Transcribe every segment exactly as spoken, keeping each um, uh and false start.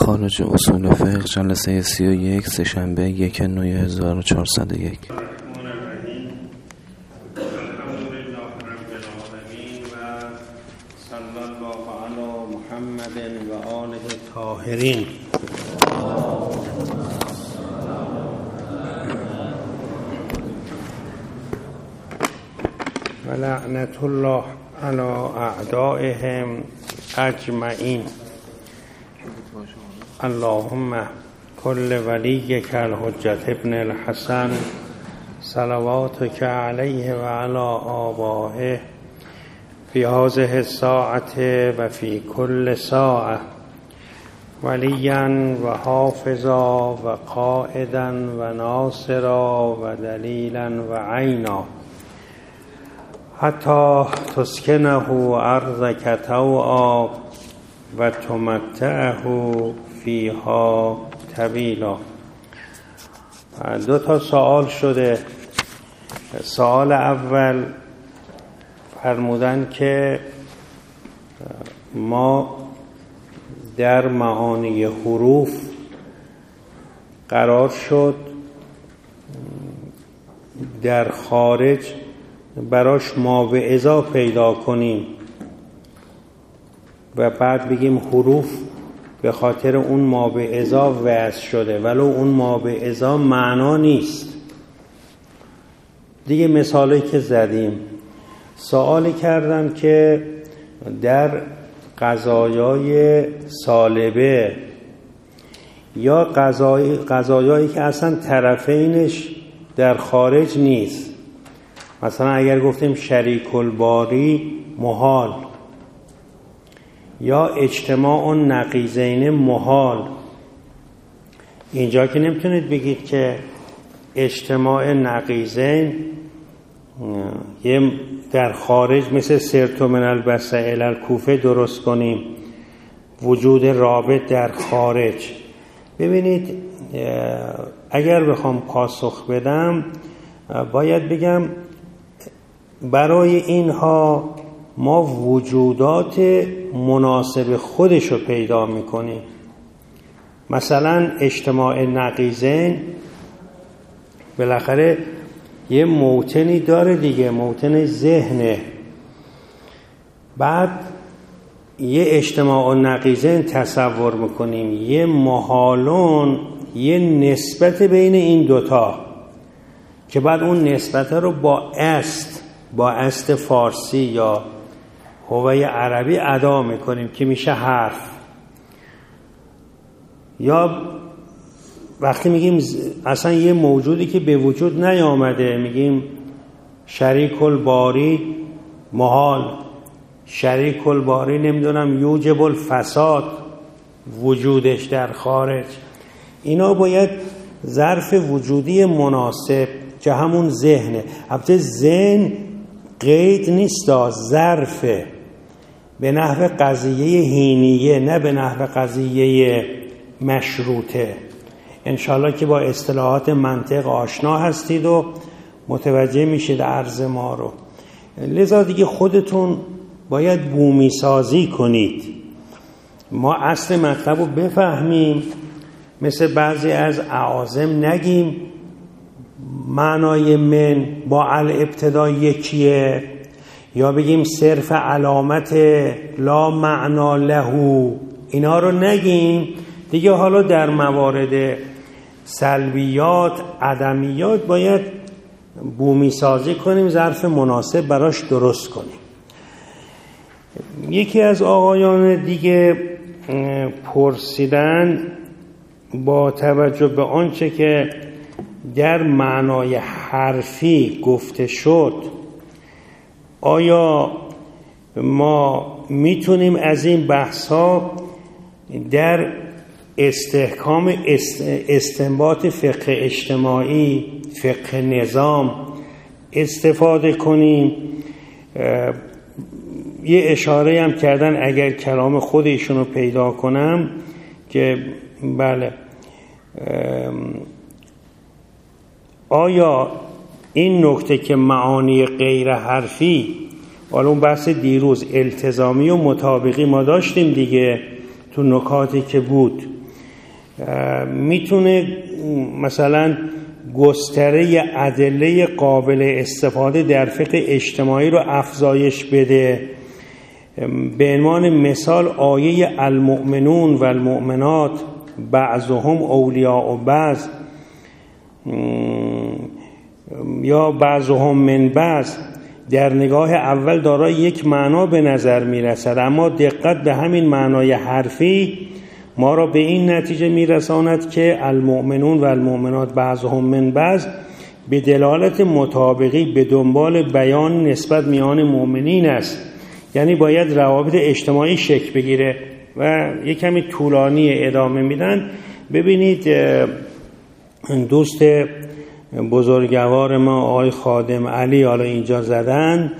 مخارج اصول فقه جلسه سی و یک سه‌شنبه یک نوی هزار و چهارصد و یک. طاهرین. و لعنت الله علی اعدائهم اجمعین. اللهم کل ولیک الحجة ابن الحسن صلواتک علیه و علی آبائه فی هذه الساعة و فی کل ساعة ولیا و حافظا و قائدا و ناصرا و دلیلا و عینا حتی تسکنه ارضک طوعا و تمتعه فیها طویلا. دو تا سوال شده. سوال اول فرمودن که ما در معانی حروف قرار شد در خارج براش ماوعظا پیدا کنیم و بعد بگیم حروف به خاطر اون ماوعظا وضع شده ولو اون ماوعظا معنا نیست. دیگه مثالی که زدیم. سوالی کردن که در قضایای سالبه یا قضای قضایایی که اصلا طرفینش در خارج نیست، مثلا اگر گفتیم شریک الباری محال یا اجتماع نقیضین محال، اینجا که نمیتونید بگید که اجتماع نقیضین یه در خارج مثل سرتو من البصره الی الکوفه درست کنیم، وجود رابط در خارج. ببینید اگر بخوام پاسخ بدم باید بگم برای اینها ما وجودات مناسب خودشو پیدا میکنیم. مثلا اجتماع نقیضین بالاخره یه موطنی داره دیگه، موطن ذهنه. بعد یه اجتماع نقیضین تصور میکنیم، یه محالون، یه نسبت بین این دوتا که بعد اون نسبت رو با است با است فارسی یا هوای عربی ادا میکنیم که میشه حرف. یا وقتی میگیم اصلا یه موجودی که به وجود نیامده میگیم شریک الباری محال، شریک الباری نمیدونم یوجب الفساد، وجودش در خارج. اینا باید ظرف وجودی مناسب که همون ذهنه. البته ذهن قید نیست، ظرفه، به نحو قضیه هینیه نه به نحو قضیه مشروطه. انشالله که با اصطلاحات منطق آشنا هستید و متوجه میشید عرض ما رو. لذا دیگه خودتون باید بومی سازی کنید. ما اصل مطلب رو بفهمیم، مثل بعضی از اعاظم نگیم معنای من با الابتدا یکیه، یا بگیم صرف علامت لا معنا له، اینا رو نگیم دیگه. حالا در موارد سلبیات عدمیات باید بومی سازی کنیم، ظرف مناسب براش درست کنیم. یکی از آقایان دیگه پرسیدن با توجه به آنچه که در معنای حرفی گفته شد آیا ما میتونیم از این بحثا در استحکام استنباط فقه اجتماعی، فقه نظام استفاده کنیم؟ یه اشاره هم کردن اگر کلام خود ایشون رو پیدا کنم که بله، آیا این نکته که معانی غیر حرفی، حالا اون بحث دیروز التزامی و مطابقی ما داشتیم دیگه تو نکاتی که بود، میتونه مثلا گستره ادله قابل استفاده در فقه اجتماعی رو افزایش بده. به عنوان مثال آیه المؤمنون و المؤمنات بعضهم اولیاء بعض یا بعضهم من بعض در نگاه اول دارای یک معنا به نظر میرسد، اما دقت به همین معنای حرفی ما را به این نتیجه میرساند که المؤمنون و المؤمنات بعضهم من بعض به دلالت مطابقی به دنبال بیان نسبت میان مؤمنین است. یعنی باید روابط اجتماعی شکل بگیره و یک کمی طولانی ادامه میدن. ببینید دوست بزرگوار ما آقای خادم علی حالا اینجا زدن،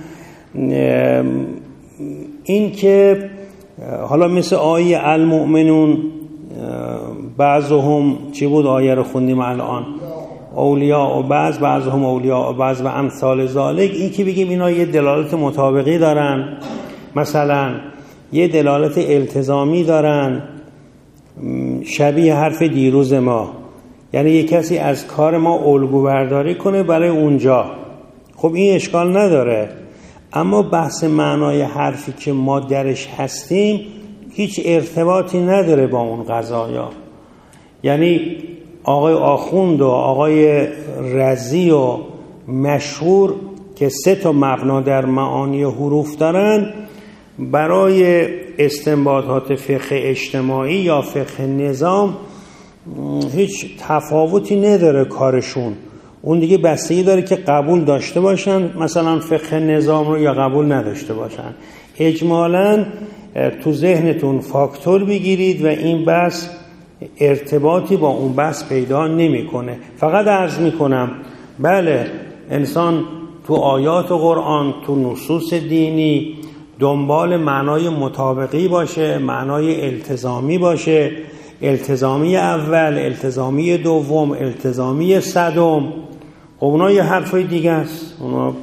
این که حالا مثل آیه المؤمنون بعضهم چی بود آیه رو خوندیم الان، اولیاء و بعض بعضهم اولیاء و بعض و امثال ذالک، این که بگیم اینا یه دلالت مطابقی دارن، مثلا یه دلالت التزامی دارن شبیه حرف دیروز ما، یعنی یه کسی از کار ما الگو برداری کنه برای اونجا، خب این اشکال نداره. اما بحث معنای حرفی که ما درش هستیم هیچ ارتباطی نداره با اون قضایا. یعنی آقای آخوند و آقای رضی و مشهور که سه تا مبنا در معانی حروف دارن، برای استنباطات فقه اجتماعی یا فقه نظام هیچ تفاوتی نداره کارشون. اون دیگه بستگی داره که قبول داشته باشن مثلا فقه نظام رو یا قبول نداشته باشن. اجمالاً تو ذهنتون فاکتور بگیرید و این بحث ارتباطی با اون بحث پیدا نمیکنه. فقط عرض میکنم بله انسان تو آیات قرآن، تو نصوص دینی دنبال معنای مطابقی باشه، معنای التزامی باشه، التزامی اول، التزامی دوم، التزامی صدم. خب اونا یه حرفای دیگه است، اونا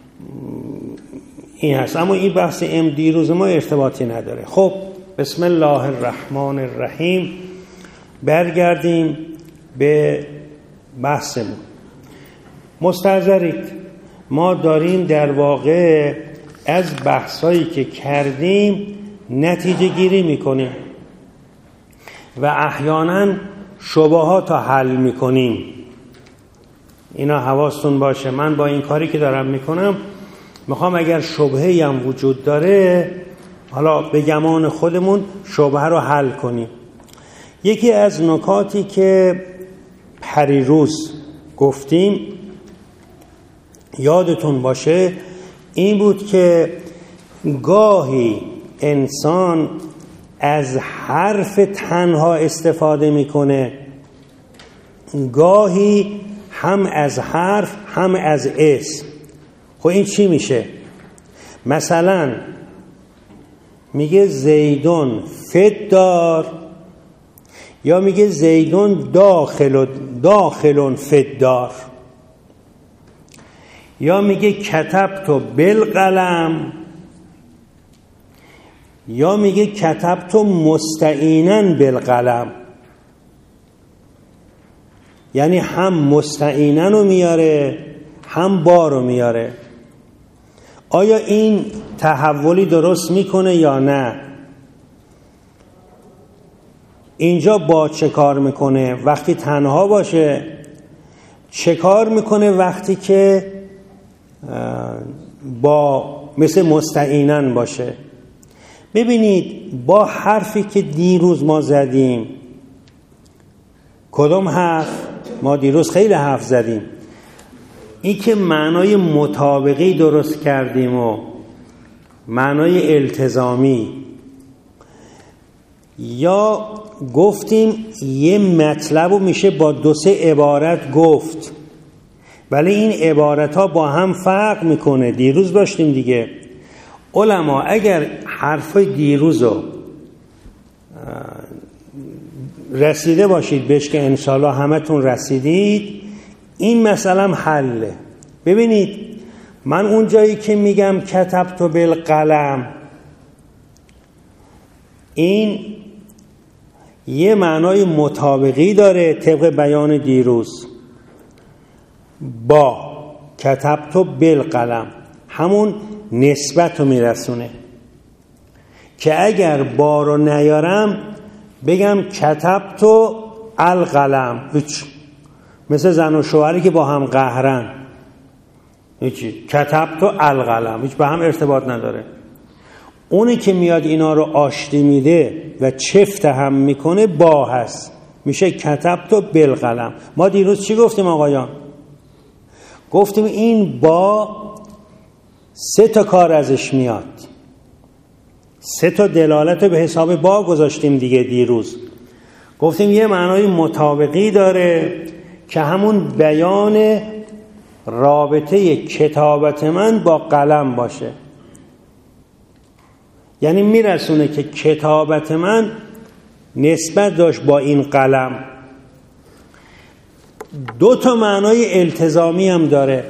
این هست، اما این بحث ام دیروز ما ارتباطی نداره. خب بسم الله الرحمن الرحیم، برگردیم به بحثمون. مستحضرید ما داریم در واقع از بحثایی که کردیم نتیجه گیری میکنیم و احیانا شبهات رو حل میکنیم. اینا حواستون باشه. من با این کاری که دارم میکنم میخوام اگر شبهه‌ای هم وجود داره حالا به گمان خودمون شبهه رو حل کنیم. یکی از نکاتی که پریروز گفتیم یادتون باشه این بود که گاهی انسان از حرف تنها استفاده میکنه، گاهی هم از حرف هم از اسم. خب این چی میشه؟ مثلا میگه زیدون فدار، یا میگه زیدون داخل داخلون فدار، یا میگه کتبتو بالقلم، یا میگه کتبتو مستعیناً بالقلم. یعنی هم مستعیناً رو میاره هم با رو میاره. آیا این تحولی درست میکنه یا نه؟ اینجا با چه کار میکنه وقتی تنها باشه؟ چه کار میکنه وقتی که با مثل مستعیناً باشه؟ ببینید با حرفی که دیروز ما زدیم، کدوم حرف؟ ما دیروز خیلی حرف زدیم. این که معنای مطابقی درست کردیم و معنای التزامی، یا گفتیم یه مطلب رو میشه با دو سه عبارت گفت ولی این عبارت ها با هم فرق میکنه. دیروز داشتیم دیگه. علما اگر حرفای دیروز رو رسیده باشید بهش که انشالله همه تون رسیدید، این مسئله حله. ببینید من اون جایی که میگم کتبتو بالقلم، این یه معنای مطابقی داره طبق بیان دیروز. با کتبت بالقلم همون نسبت رو میرسونه که اگر با رو نیارم بگم کتبت القلم، هیچ، مثل زن و شوهری که با هم قهرن، هیچی، کتبت القلم، هیچ به هم ارتباط نداره. اونی که میاد اینا رو آشتی میده و چفت هم میکنه با هست، میشه کتبت بالقلم. ما دیروز چی گفتیم آقایان؟ گفتیم این با سه تا کار ازش میاد، سه تا دلالت به حساب با گذاشتیم دیگه دیروز. گفتیم یه معنای مطابقی داره که همون بیان رابطه کتابت من با قلم باشه، یعنی میرسونه که کتابت من نسبت داشت با این قلم. دو تا معنای التزامی هم داره.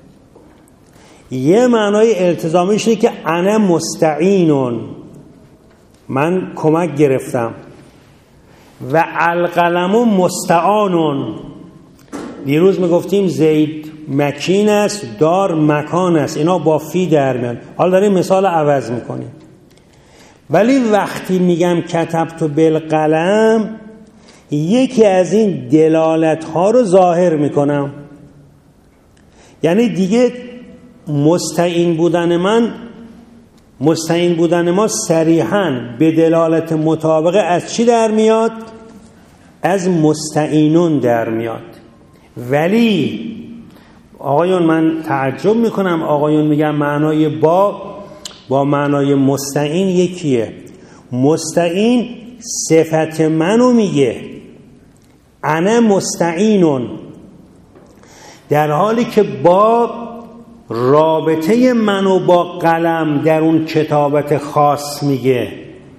یه معنای التزامیش اینه که انا مستعینون، من کمک گرفتم، و القلم مستعانون. دیروز میگفتیم زید مکین است، دار مکان است، اینا با فی در میان. حالا داریم مثال عوض میکنیم. ولی وقتی میگم کتبت بالقلم یکی از این دلالت ها رو ظاهر میکنم، یعنی دیگه مستعین بودن من مستعین بودن ما صریحاً به دلالت مطابقه از چی در میاد؟ از مستعینون در میاد. ولی آقایون من تعجب میکنم، آقایون میگن معنای با با معنای مستعین یکیه. مستعین صفت منو میگه، انا مستعینون، در حالی که با رابطه منو با قلم در اون کتابت خاص میگه.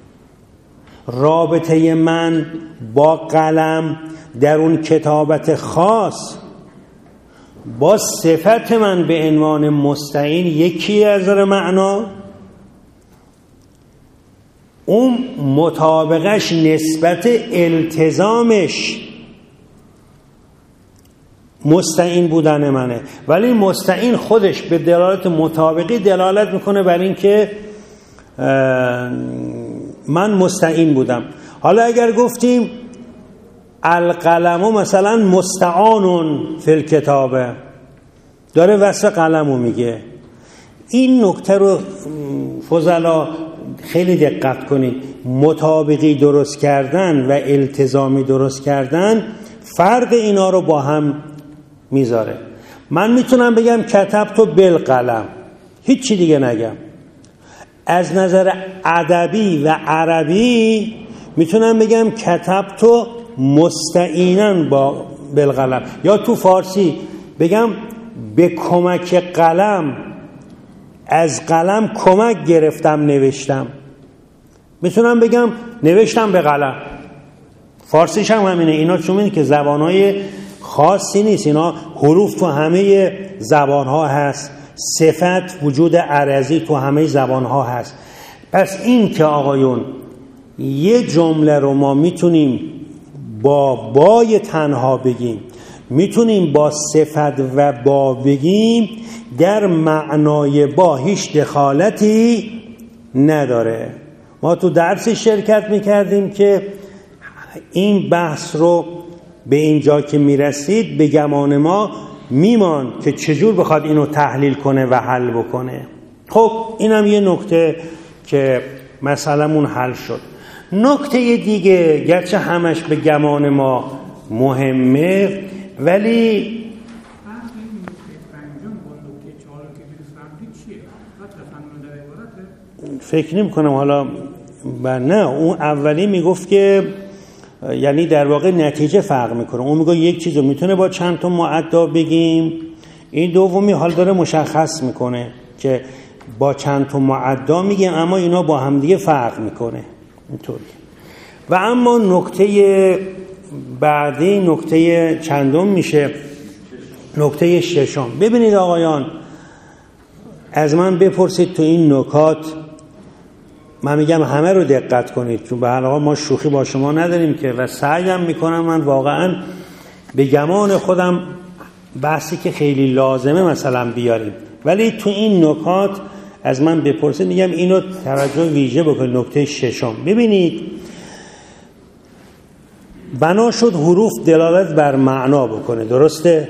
رابطه من با قلم در اون کتابت خاص با صفت من به عنوان مستعین یکی از نظر معنا. اون مطابقش نسبت التزامش مستعین بودن منه، ولی مستعین خودش به دلالت مطابقی دلالت میکنه بر این که من مستعین بودم. حالا اگر گفتیم القلم مثلا مستعانون فی الکتابه، داره وصف قلمو میگه. این نکته رو فضلا خیلی دقت کنید. مطابقی درست کردن و التزامی درست کردن فرق اینا رو با هم میذاره. من میتونم بگم کتبت بالقلم، هیچ چی دیگه نگم. از نظر ادبی و عربی میتونم بگم کتبت مستعینا با بالقلم، یا تو فارسی بگم به کمک قلم، از قلم کمک گرفتم نوشتم. میتونم بگم نوشتم به قلم. فارسیش هم همینه. اینا چون اینه که زبانهای خاصی نیست، اینا حروف تو همه زبانها هست، صفت وجود عرضی تو همه زبانها هست. پس این که آقایون یه جمله رو ما میتونیم با بای تنها بگیم، میتونیم با صفت و با بگیم، در معنای با هیچ دخالتی نداره. ما تو درسی شرکت میکردیم که این بحث رو به اینجا که میرسید به گمان ما میمان که چجور بخواد اینو تحلیل کنه و حل بکنه. خب اینم یه نکته که مسئلمون حل شد. نکته دیگه گرچه همش به گمان ما مهمه، ولی فکر نمی کنم حالا بر نه. اون اولی میگفت که یعنی در واقع نتیجه فرق میکنه. اون میگه یک چیزو میتونه با چند تا معدا بگیم، این دومی حال داره مشخص میکنه که با چند تا معدا میگیم اما اینا با هم دیگه فرق میکنه اینطوری. و اما نکته بعدی نکته چندم میشه نکته ششم. ببینید آقایان، از من بپرسید تو این نکات من میگم همه رو دقت کنید، چون به هر حال ما شوخی با شما نداریم که، و سعیم میکنم من واقعا به گمان خودم بحثی که خیلی لازمه مثلا بیاریم، ولی تو این نکات از من بپرسید میگم اینو توجه ویژه بکنید. نکته ششم، ببینید بنا شد حروف دلالت بر معنا بکنه، درسته؟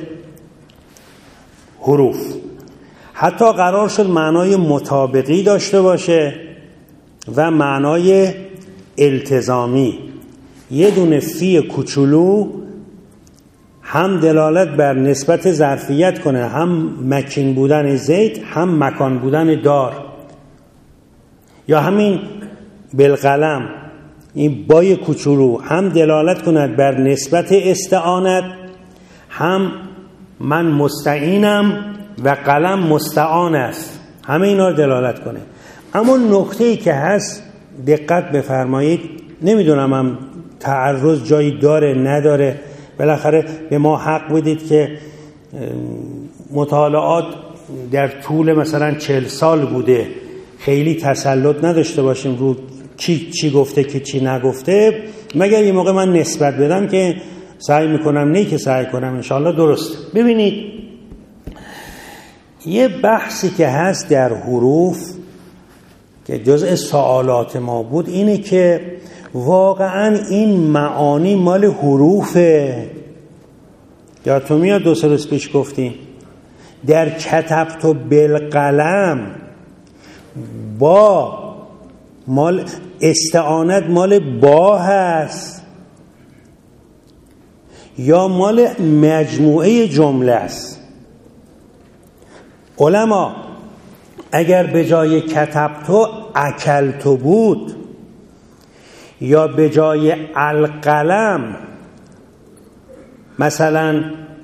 حروف حتی قرار شد معنای مطابقی داشته باشه و معنای التزامی. یه دونه فی کوچولو هم دلالت بر نسبت ظرفیت کنه، هم مکین بودن زید، هم مکان بودن دار. یا همین بالقلم، این بای کوچولو هم دلالت کند بر نسبت استعانت، هم من مستعینم و قلم مستعان است، همه اینا رو دلالت کنه. اما نکته‌ای که هست دقت بفرمایید، نمیدونم هم تعرض جایی داره نداره، بالاخره به ما حق بدید که مطالعات در طول مثلا چهل سال بوده، خیلی تسلط نداشته باشیم رو چی چی گفته که چی نگفته، مگر یه موقع من نسبت بدم که سعی میکنم، نه که سعی کنم انشاءالله درست. ببینید یه بحثی که هست در حروف که جزء سوالات ما بود اینه که واقعا این معانی مال حروفه. یا تو میاد دو سه روز پیش گفتیم در کتبت بالقلم، با مال استعانت مال با هست یا مال مجموعه جمله است؟ علما اگر به جای کتبتو اکلتو بود یا به جای القلم مثلا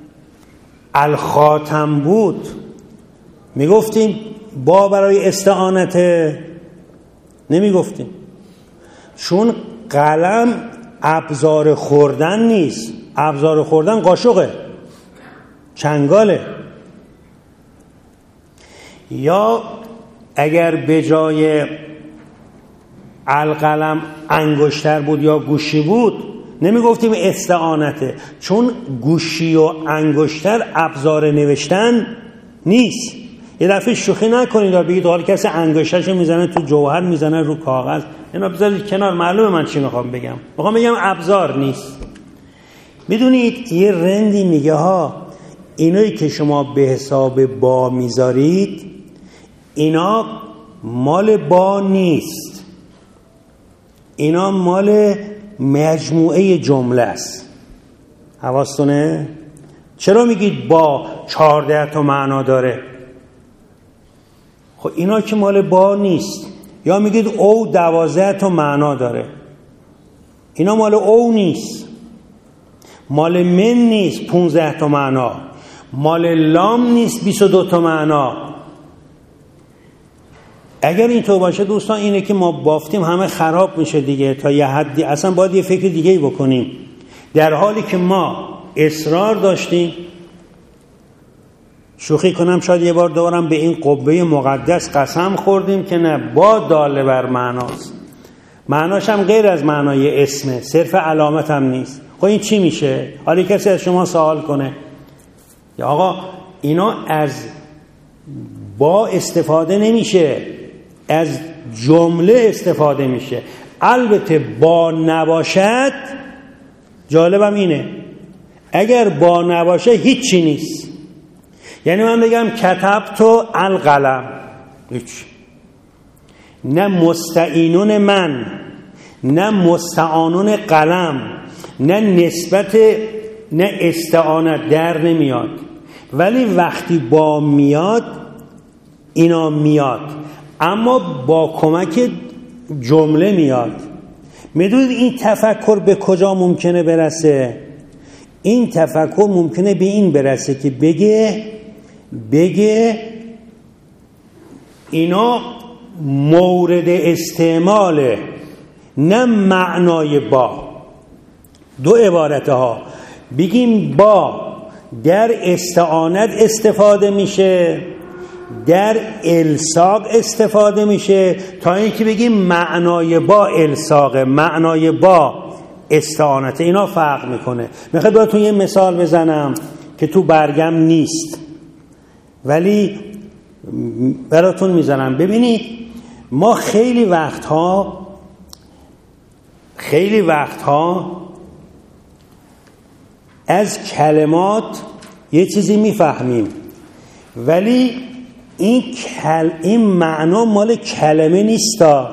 الخاتم بود، میگفتیم با برای استعانته؟ نمیگفتیم، چون قلم ابزار خوردن نیست. ابزار خوردن قاشقه، چنگاله. یا اگر به جای القلم انگشتر بود یا گوشی بود، نمیگفتیم استعانته، چون گوشی و انگشتر ابزار نوشتن نیست. یه دفعه شوخی نکنید و بگید حالا کسی انگشترشو میزنه تو جوهر، میزنه رو کاغذ، اینا بذارید کنار. معلومه من چی میخوام بگم. میخوام بگم ابزار نیست. میدونید یه رندی میگه ها اینایی که شما به حساب با میذارید اینا مال با نیست، اینا مال مجموعه جمله است. حواستونه؟ چرا میگید با چهارده تا معنا داره؟ خب اینا که مال با نیست. یا میگید او دوازده تا معنا داره، اینا مال او نیست، مال من نیست پونزده تا معنا، مال لام نیست بیست و دو تا معنا. اگر اینطور باشه دوستان، اینه که ما بافتیم همه خراب میشه دیگه تا یه حدی. اصلا باید یه فکر دیگه ای بکنیم، در حالی که ما اصرار داشتیم. شوخی کنم شاید یه بار دوبارم به این قبه مقدس قسم خوردیم که نه، با داله بر معناست، معناش هم غیر از معنای اسمه، صرف علامت هم نیست. خب این چی میشه؟ حالا کسی از شما سوال کنه یا آقا اینا از با استفاده نمیشه، از جمله استفاده میشه. البته با نباشد، جالبم اینه، اگر با نباشه هیچی نیست. یعنی من بگم کتبتو القلم، هیچ، نه مستعینون من، نه مستعانون قلم، نه نسبت، نه استعانت در نمیاد. ولی وقتی با میاد اینا میاد، اما با کمک جمله میاد. میدونید این تفکر به کجا ممکنه برسه؟ این تفکر ممکنه به این برسه که بگه بگه اینا مورد استعماله، نه معنای با. دو عبارت ها بگیم با در استعانت استفاده میشه در الصاق استفاده میشه تا اینکه بگیم معنای با الصاقه، معنای با استعانت. اینا فرق میکنه. میخواد براتون یه مثال بزنم که تو برگم نیست ولی براتون میزنم. ببینید ما خیلی وقتها خیلی وقتها از کلمات یه چیزی میفهمیم ولی این کل... این معنا مال کلمه نیستا.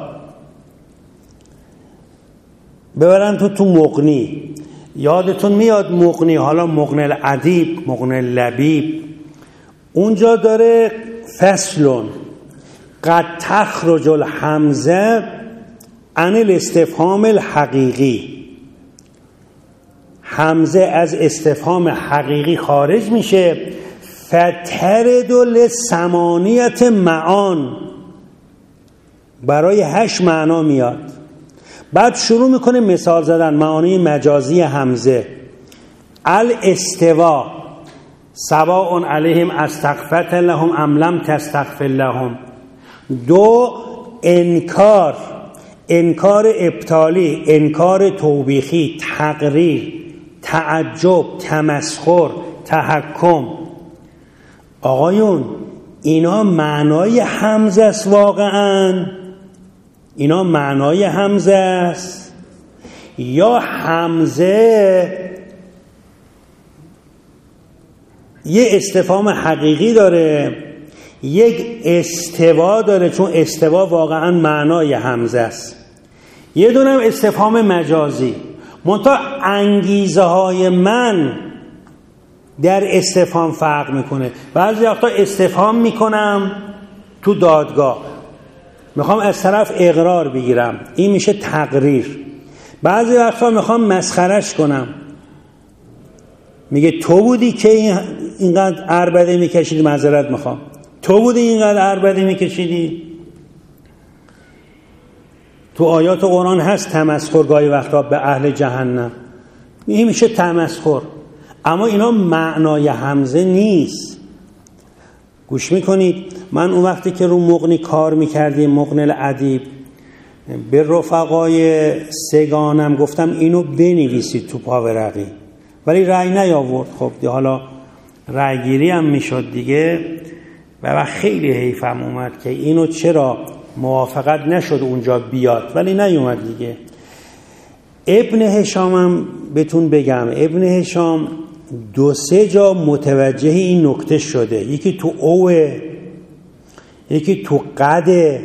ببرن تو تو مغنی، یادتون میاد مغنی، حالا مغنی الادیب، مغنی لبیب، اونجا داره فصلون قد تخرج الحمزه عن الاستفهام الحقیقی، حمزه از استفهام حقیقی خارج میشه. فترد لثمانیت معان، برای هشت معنا میاد. بعد شروع میکنه مثال زدن معانی مجازی حمزه. الاستوا سواء علیهم استغفرت لهم ام لم تستغفر لهم. دو، انکار، انکار ابطالی، انکار توبیخی، تقریر، تعجب، تمسخر، تحکم. آقایون اینا معنای حمزه است، واقعا اینا معنای حمزه است یا حمزه یه استفهام حقیقی داره، یک استوا داره، چون استوا واقعا معنای حمزه است. یه دونه استفهام مجازی. منتها انگیزه های من در استفهام فرق میکنه. بعضی وقتا استفهام میکنم تو دادگاه، میخوام از طرف اقرار بگیرم، این میشه تقریر. بعضی وقتا میخوام مسخرش کنم، میگه تو بودی که اینقدر عربده میکشیدی، معذرت میخوام، تو بودی اینقدر عربده میکشیدی. تو آیات قرآن هست تمسخر گاهی وقتا به اهل جهنم، این میشه تمسخر. اما اینا معنای حمزه نیست. گوش میکنید، من اون وقتی که رو مغنی کار میکردیم، مغنی الادیب، به رفقای سگانم گفتم اینو بنویسید تو پاورقی، ولی رأی نیاورد. خب حالا رأی گیری هم میشد دیگه و خیلی حیفم اومد که اینو چرا موافقت نشد اونجا بیاد، ولی نیومد دیگه. ابن هشام هم بهتون بگم، ابن هشام دو سه جا متوجه این نکته شده، یکی تو اوه، یکی تو قده.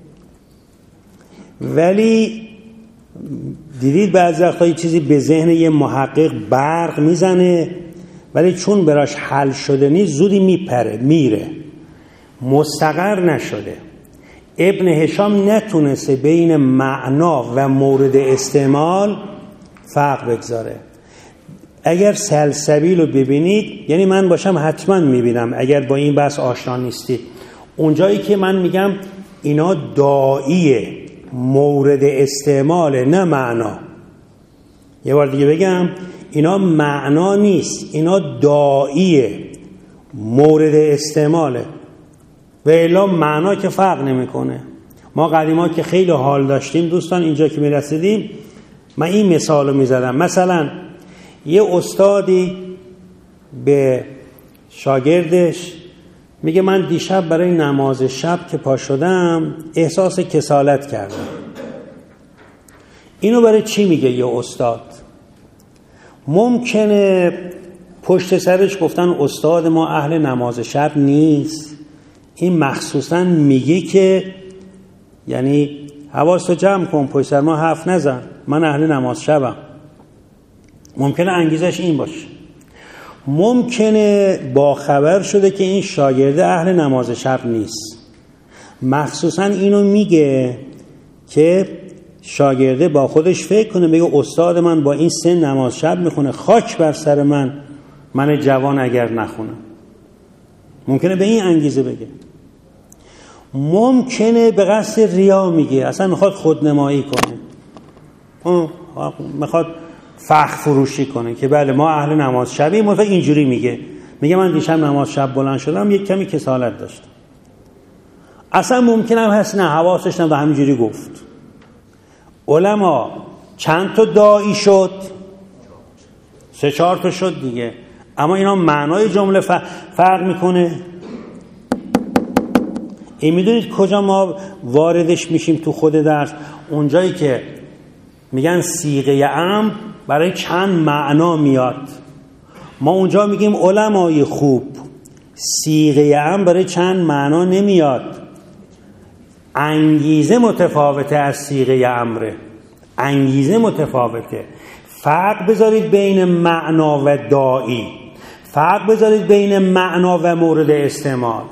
ولی دیدید بعضی وقتا یه چیزی به ذهن یه محقق برق میزنه ولی چون براش حل شده نیست زودی میپره میره، مستقر نشده. ابن هشام نتونسته بین معنا و مورد استعمال فرق بگذاره. اگر سلسبیل رو ببینید، یعنی من باشم حتما میبینم اگر با این بحث آشنا نیستید، اونجایی که من میگم اینا داعیه، مورد استعماله نه معنا. یه بار دیگه بگم، اینا معنا نیست، اینا داعیه، مورد استعماله. و الا معنا که فرق نمیکنه. ما قدیما که خیلی حال داشتیم دوستان، اینجا که میرسیدیم من این مثال رو میزدم. مثلا یه استادی به شاگردش میگه من دیشب برای نماز شب که پا شدم احساس کسالت کردم. اینو برای چی میگه یه استاد؟ ممکنه پشت سرش گفتن استاد ما اهل نماز شب نیست، این مخصوصا میگه که یعنی حواستو جمع کن، پشت سر ما حرف نزن، من اهل نماز شبم. ممکنه انگیزش این باشه. ممکنه با خبر شده که این شاگرده اهل نماز شب نیست، مخصوصا اینو میگه که شاگرده با خودش فکر کنه، بگه استاد من با این سن نماز شب میخونه، خاک بر سر من، من جوان اگر نخونم. ممکنه به این انگیزه بگه. ممکنه به قصد ریا میگه، اصلا میخواد خودنمایی کنه، میخواد فخر فروشی کنه که بله ما اهل نماز شبیم. مثلا اینجوری میگه، میگه من دیشب نماز شب بلند شدم یک کمی کسالت داشتم. اصلا ممکن هم هست نه حواسش نبود همینجوری گفت. علما چند تا داعی شد؟ سه چهار تا شد دیگه. اما اینا معنای جمله فرق میکنه. این میدونید کجا ما واردش میشیم تو خود درس؟ اونجایی که میگن صیغه امر برای چند معنا میاد. ما اونجا میگیم علمای خوب صیغه امر برای چند معنا نمیاد. انگیزه متفاوته از صیغه امره. انگیزه متفاوته. فرق بذارید بین معنا و داعی. فرق بذارید بین معنا و مورد استعمال.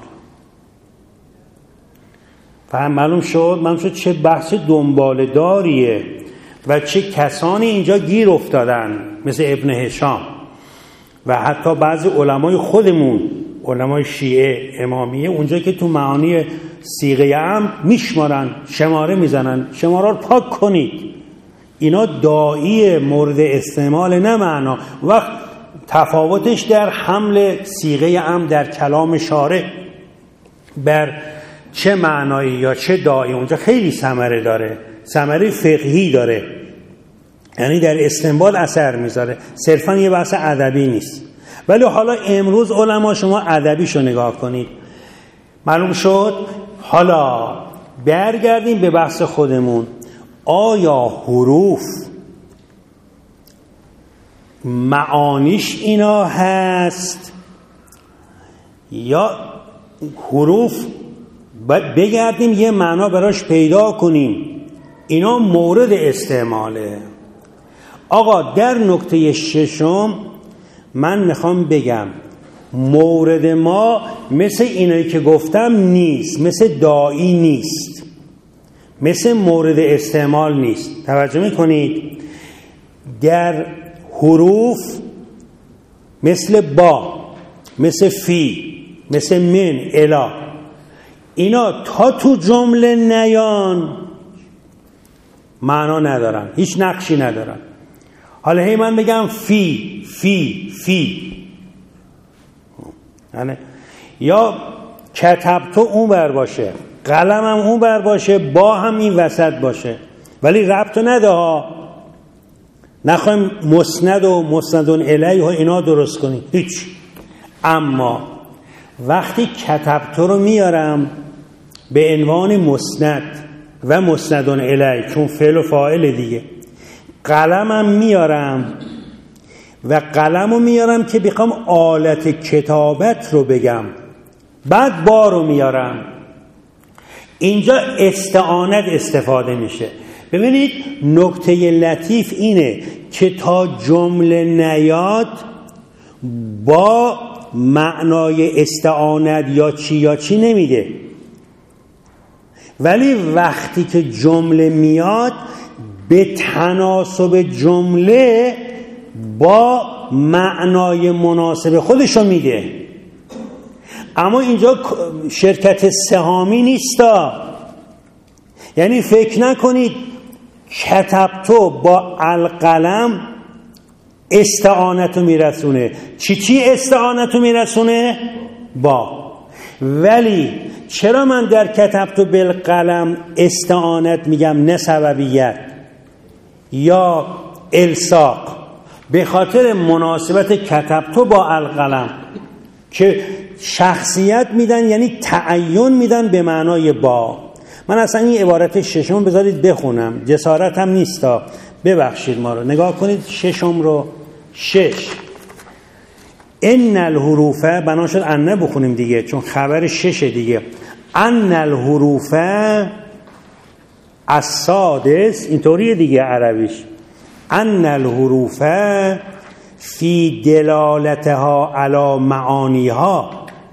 فهم معلوم شد؟ معلوم شد چه بحث دنبال داریه و چه کسانی اینجا گیر افتادن، مثل ابن هشام و حتی بعضی علمای خودمون، علمای شیعه امامیه، اونجا که تو معانی صیغه امر میشمارن، شماره میزنن. شماره رو پاک کنید. اینا داعی مورد استعمال نه معنا. وقت تفاوتش در حمل صیغه امر در کلام شارع بر چه معنایی یا چه داعی اونجا خیلی ثمره داره، ثمره فقهی داره، یعنی در استنباط اثر میذاره. صرفا یه بحث ادبی نیست. ولی حالا امروز علما شما ادبیشو نگاه کنید. معلوم شد؟ حالا برگردیم به بحث خودمون. آیا حروف معانیش اینا هست یا حروف بگردیم یه معنا براش پیدا کنیم؟ اینا مورد استعماله. آقا در نکته ششم من میخوام بگم مورد ما مثل اینایی که گفتم نیست، مثل داعی نیست، مثل مورد استعمال نیست. توجه میکنید؟ در حروف مثل با، مثل فی، مثل من، الا، اینا تا تو جمله نیان معنا ندارن، هیچ نقشی ندارن. حالا هی من بگم فی فی فی، یعنی یا کتب تو اون بر باشه، قلم هم اون بر باشه، با هم این وسط باشه، ولی ربط نده ها. نخواهیم مسند و مسندون الیه و اینا درست کنیم، هیچ. اما وقتی کتب تو رو میارم به عنوان مسند و مسندون الیه، چون فعل و فاعل دیگه، قلمم میارم و قلمو میارم که بخوام آلت کتابت رو بگم، بعد با رو میارم. اینجا استعانت استفاده میشه. ببینید نکته لطیف اینه که تا جمله نیاد با معنای استعانت یا چی یا چی نمیده، ولی وقتی که جمله میاد به تناسب جمله با معنای مناسب خودشو میده. اما اینجا شرکت سهامی نیستا. یعنی فکر نکنید کتب تو با القلم استعانتو میرسونه. چی چی استعانتو میرسونه؟ با. ولی چرا من در کتب تو بالقلم استعانت میگم نه سببیت یا الصاق؟ به خاطر مناسبت کتب تو با القلم که شخصیت میدن، یعنی تعین میدن به معنای با. من اصلا این عبارت ششم بذارید بخونم، جسارت هم نیستا، ببخشید ما رو. نگاه کنید ششم رو. شش ان الحروف، بنا شد ان بخونیم دیگه چون خبر ششه دیگه. ان الحروف السادس، اینطوریه دیگه عربیش. ان الحروف فی دلالتها علی معانیها،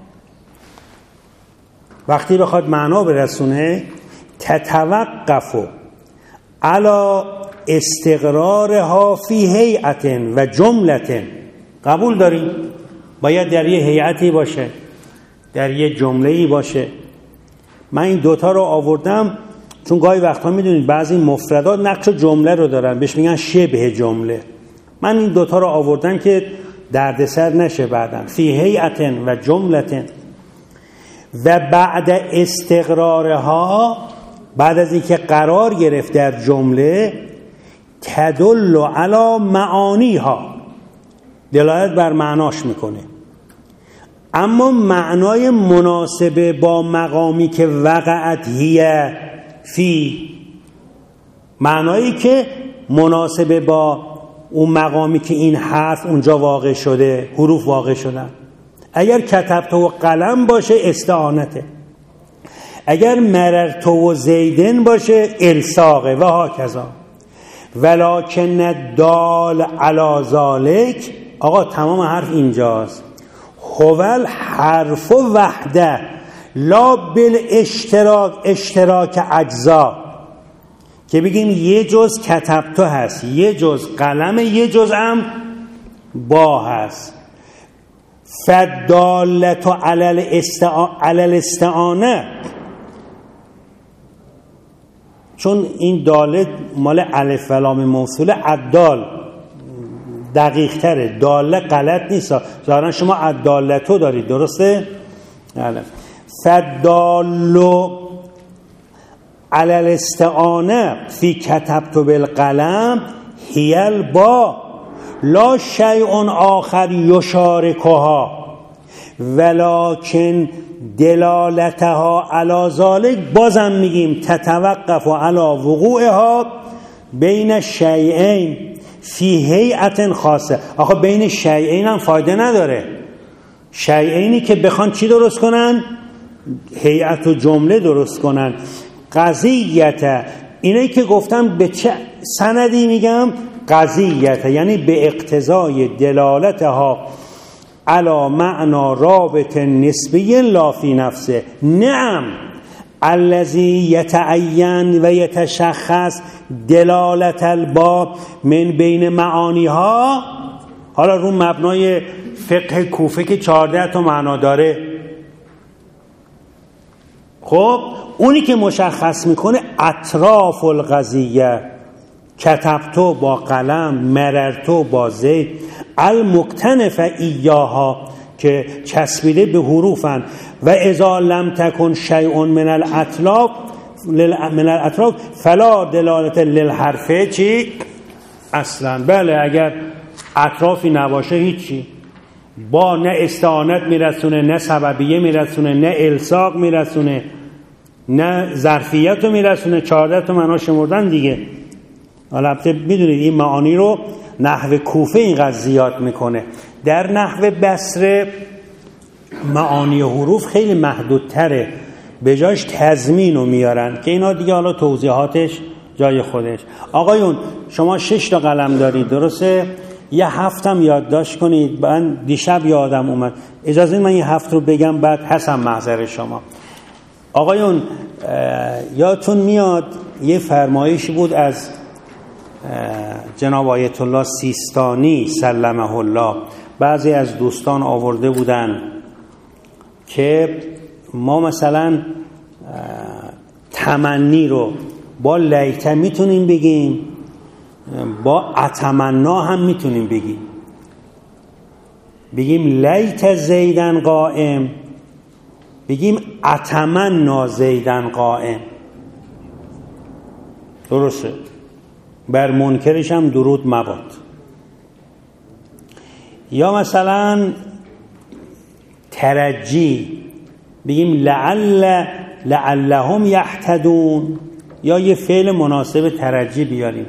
وقتی بخواد معنا برسونه تتوقف علی استقرارها فی هیئت و جملت. قبول داریم؟ باید در یه هیئتی باشه، در یه جمله‌ای باشه. من این دوتا رو آوردم چون گاهی وقتا میدونید بعضی مفردات نقش جمله رو دارن، بهش میگن شبه جمله. من این دوتا رو آوردم که دردسر نشه بعدن. فی هیئت و جملت و بعد استقرارها، بعد از اینکه قرار گرفت در جمله، تدل علی معانیها، دلالت بر معناش میکنه. اما معنای مناسبه با مقامی که وقعت هی فی، معنایی که مناسبه با اون مقامی که این حرف اونجا واقع شده، حروف واقع شدن. اگر کتبت و قلم باشه استعانته، اگر مررت و زیدن باشه الصاقه و هاکذا. ولکن دال علی ذالک، آقا تمام حرف اینجاست. هوال حرف وحده لا بالاشتراک، اشتراک اجزا، که بگیم یه جز کتبتو هست، یه جز قلم، یه جز هم با هست. فدالتو علی الاستعانه، چون این داله مال الف و لام موصوله، عدال دقیق تره، داله غلط نیست. ظاهرا شما عدالتو دارید، درسته؟ بله. فدالو علی الاستعانه فی کتبت بالقلم هیل با لا شیء آخر یشارکها ولکن دلالتها علی ذالک، بازم میگیم تتوقف علی وقوعها بین شیئین فی هیئت خاصه. آخه بین شیئین هم فایده نداره. شیئینی که بخوان چی درست کنن؟ هیئت و جمله درست کنن. قضیت، اینه که گفتم به چه سندی میگم؟ قضیت، یعنی به اقتضای دلالتها علی معنا رابط نسبی لا فی نفسه. نعم الذی یتعین و یتشخص دلالت الباب من بین معانیها. حالا رو مبنای فقه کوفه که چهارده تا معنا داره، خب اونی که مشخص میکنه اطراف القضیه، کتبتو با قلم، مررتو با زید، المکتنف ایاها که چسبیده به حروفن، و اذا لم تکن شیء من الاطلاف من الاطراف فلا دلالت للحرف چی؟ اصلا. بله، اگر اطرافی نباشه هیچی، با نه استعانت میرسونه، نه سببیه میرسونه، نه الصاق میرسونه، نه ظرفیت رو میرسونه. چهارده تا معنا شمردن دیگه. البته میدونید این معانی رو نحو کوفه اینقدر زیاد میکنه. در نحو بصره معانی حروف خیلی محدودتره، به جاش تضمین رو میارن که اینا دیگه حالا توضیحاتش جای خودش. آقایون شما شش تا قلم دارید، درسته؟ یه هفتم یادداشت کنید. من دیشب یادم اومد، اجازه من یه هفت رو بگم بعد حسن محضر شما. آقایون یادتون میاد یه فرمایشی بود از جناب آیت الله سیستانی سلمه الله، بعضی از دوستان آورده بودن که ما مثلا تمنی رو با لیت میتونیم بگیم، با اتمنا هم میتونیم بگیم. بگیم لیت زیدن قائم، بگیم اتمنا زیدن قائم. درسته؟ بر منکرش هم درود مباد. یا مثلا ترجی، بگیم لعل لعلهم یهتدون، یا یه فعل مناسب ترجی بیاریم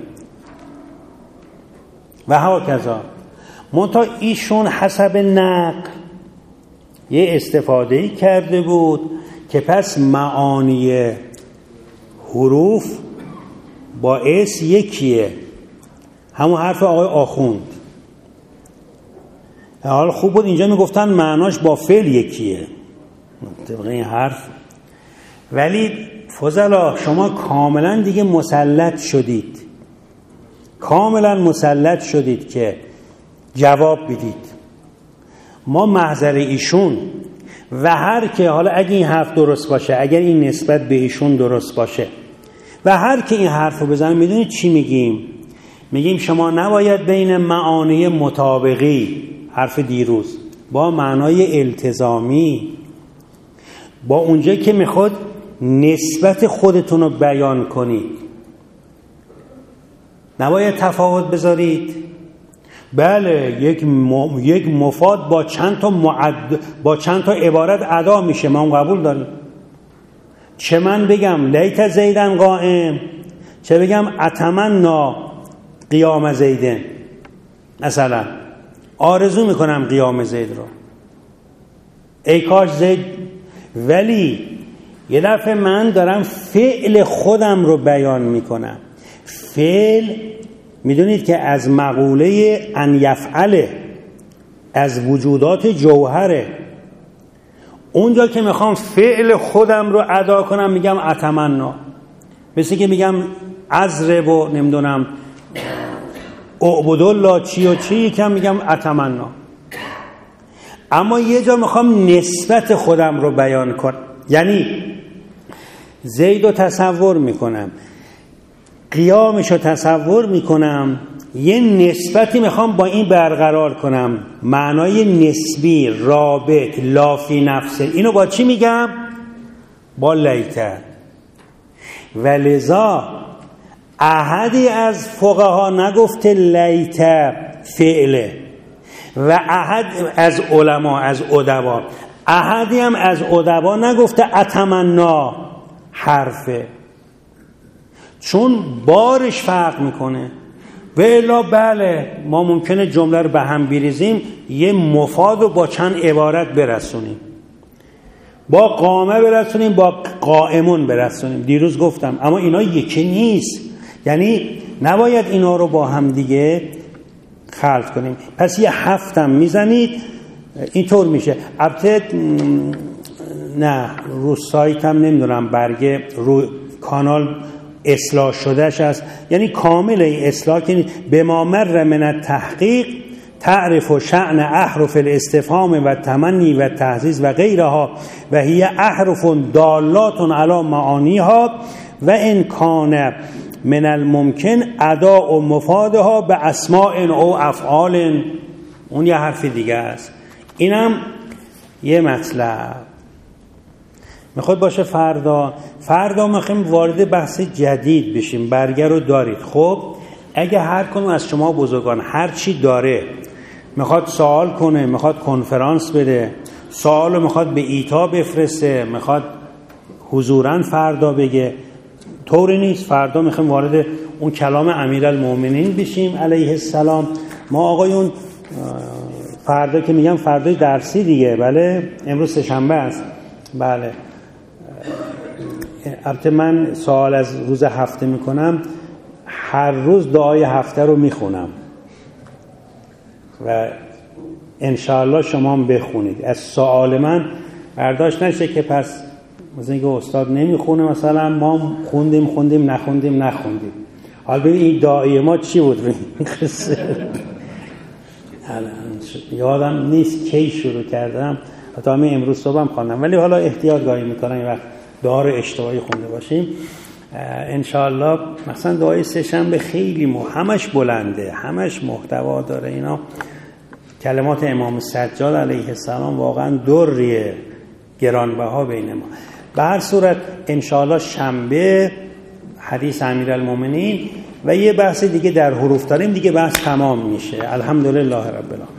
و هکذا. منتها ایشون حسب نقل یه استفاده‌ای کرده بود که پس معانی حروف با اس یکیه، همون حرف آقای آخوند. حالا خوب بود اینجا میگفتن معناش با فعل یکیه طبق این حرف. ولی فضلا شما کاملا دیگه مسلط شدید، کاملا مسلط شدید که جواب بدید. ما محضر ایشون و هر که، حالا اگه این حرف درست باشه، اگر این نسبت به ایشون درست باشه و هر که این حرف رو بزنه، میدونید چی میگیم؟ میگیم شما نباید بین معانی مطابقی، حرف دیروز، با معنای التزامی با اونجایی که میخواد نسبت خودتون رو بیان کنید. نباید تفاوت بذارید. بله یک م... یک مفاد با چند تا معد... با چند تا عبارت ادا میشه، ما قبول داریم. چه من بگم لیت زیدن قائم، چه بگم اتمنی قیام زیدن، مثلا آرزو میکنم قیام زید رو، ای کاش زید. ولی یه دفعه من دارم فعل خودم رو بیان میکنم. فعل میدونید که از مقوله ان یفعله، از وجودات جوهره. اونجا که میخوام فعل خودم رو ادا کنم میگم اتمنا، مثل که میگم ازرب و نمیدونم اعبد الله چی و چی، یکم میگم اتمنا. اما یه جا میخوام نسبت خودم رو بیان کنم، یعنی زید رو تصور میکنم، قیامش رو تصور میکنم، یه نسبتی میخوام با این برقرار کنم، معنای نسبی، رابط، لافی نفسه. اینو با چی میگم؟ با لیته. ولذا احدی از فقها نگفته لیته فعله و احد از علما، از ادبا، احدی هم از ادبا نگفته اتمنا حرفه، چون بارش فرق میکنه. و الا بله ما ممکنه جمله رو به هم بریزیم، یه مفاد رو با چند عبارت برسونیم، با قامه برسونیم، با قائمون برسونیم. دیروز گفتم اما اینا یکی نیست، یعنی نباید اینا رو با هم دیگه خلط کنیم. پس یه هفتم میزنید اینطور میشه. البته نه رو سایتم نمیدونم برگه رو کانال اصلاح شدهش است، یعنی کامل اصلاح کنید. به ما مر من التحقیق تعرف و شأن احرف الاستفهام و تمنی و تحزیز و غیرها و هی احرف دالات علی معانیها و ان کان من الممکن اداء و مفادها به اسماء او افعال. اون یه حرف دیگه است. اینم یه مطلب میخواد باشه. فردا فردا میخوایم وارد بحث جدید بشیم. برگر رو دارید. خب اگه هر کنون از شما بزرگان هر چی داره، میخواد سوال کنه، میخواد کنفرانس بده، سوالو میخواد به ایتا بفرسته، میخواد حضوراً فردا بگه، طوری نیست. فردا میخوایم وارد اون کلام امیرالمومنین بشیم علیه السلام. ما آقایون فردا که میگم فردای درسی دیگه، بله امروز سه‌شنبه است، بله. البته من سوال از روز هفته میکنم، هر روز دعای هفته رو میخونم و انشاءالله شما هم بخونید. از سوال من برداشت نشه که پس مثلا اینکه استاد نمیخونه، مثلا ما خوندیم خوندیم نخوندیم نخوندیم. حالا ببین این دعای ما چی بود به این قصه؟ یادم نیست کی شروع کردم، حتی همین امروز صبحم خواندم، ولی حالا احتیاط گاهی میکنم این وقت دعا رو اشتباهی خونده باشیم. انشاءالله مثلا دعای سه‌شنبه خیلی مو همش بلنده، همش محتوا داره. اینا کلمات امام سجاد علیه السلام واقعا دریه گرانبها بین ما. به هر صورت انشاءالله شنبه حدیث امیرالمومنین و یه بحث دیگه در حروف داریم، دیگه بحث تمام میشه. الحمدلله رب العالمین.